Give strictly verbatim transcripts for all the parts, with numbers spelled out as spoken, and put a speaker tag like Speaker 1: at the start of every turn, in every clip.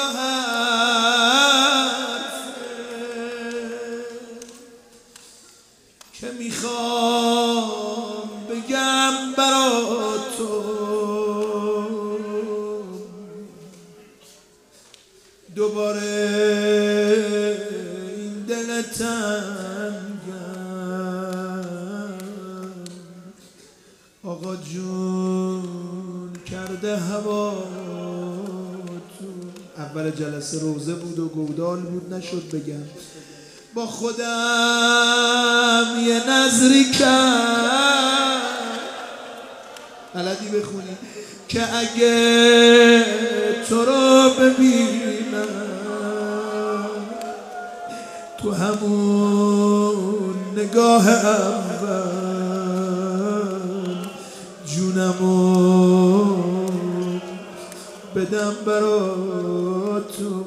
Speaker 1: حرف که میخوام بگم برا تو، دوباره این دل تنگم آقا جون کرده هوا تو. اول جلسه روزه بود و گودال بود نشد بگم، با خودم یه نظری کرد، بلدی بخونی که اگه تو رو ببینم تو همون نگاه اول جونمو بدم برا تو.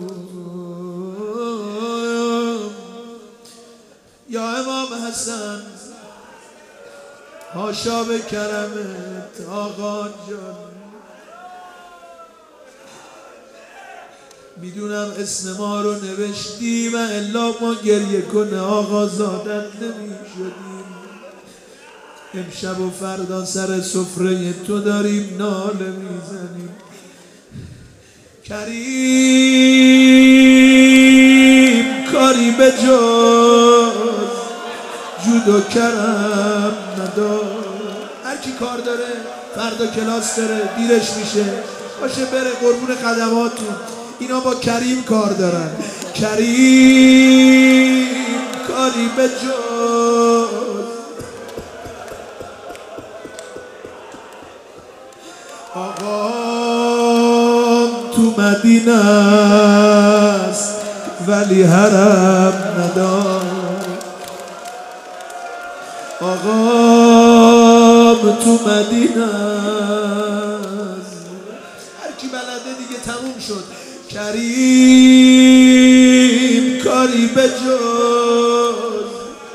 Speaker 1: یا امام حسن هاشا به کرمت آقا جان، میدونم اسم ما رو نوشتی و الا ما گریه کنه آقا زادت نمی شدیم. امشب و فردا سر سفره تو داریم ناله میزنیم. کریم کاری به جز جود و کرم ندار. هر کی کار داره فردا کلاس داره دیرش میشه باشه بره قربون خدماتون. اینا با کریم کار دارن. کریم کاری به جز آقام تو مدینه است ولی حرم ندار. آقام تو مدینه است، هر کی بلده دیگه تموم شد. کریم کاری به جز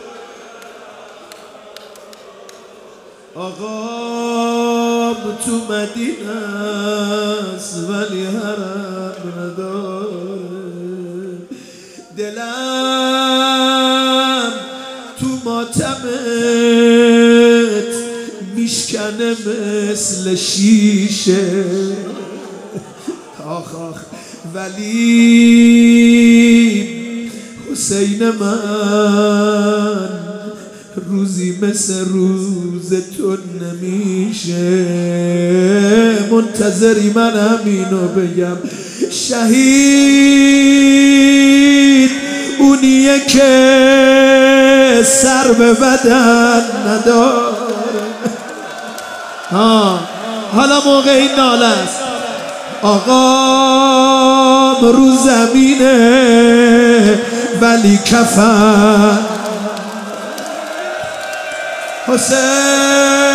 Speaker 1: آقام تو مدینه است ولی حرم نداره. دلم تو ماتمت میشکنه مثل شیشه آخ آخ، ولی حسین من روزی مثل روز تو نمیشه. منتظری من همینو بگم، شهید اونیه که سر به بدن نداره. ها حالا موقع این ناله است. آقام رو زمینه ولی کفن. حسین